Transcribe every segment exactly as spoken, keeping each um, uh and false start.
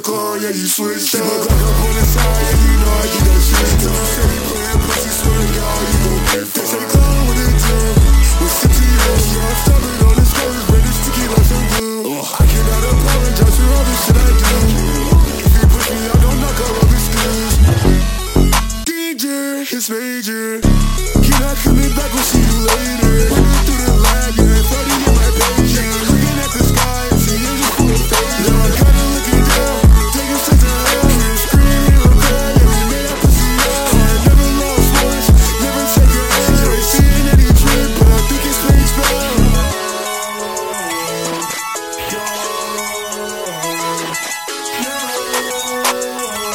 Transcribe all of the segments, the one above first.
car, yeah, you switched up. Keep a Glock up on the side, yeah, you know I keep that shit up. They say you playin' pussy, swear to God, you gon' get fucked. They say call with a drum, with sixty years. Yeah, I'm stopping on this curve, but it's sticky like some glue. I cannot apologize for all the shit I do. If you push me out, don't knock out my excuse. Danger, it's major. You're not coming back, we'll see you later. Running through the lab, yeah, thirty in my page. Yeah, looking at the sky and seeing the full face. Yeah, I'm kinda looking down, taking straight to hell. Screaming or crying, yeah, we made that pussy up. I never lost voice, never take a hand. I ain't seeing any trip, but I think it's strange spell.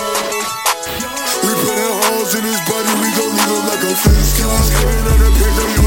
We put in holes in his body, we gon' leave him like a fish. Screaming on the page,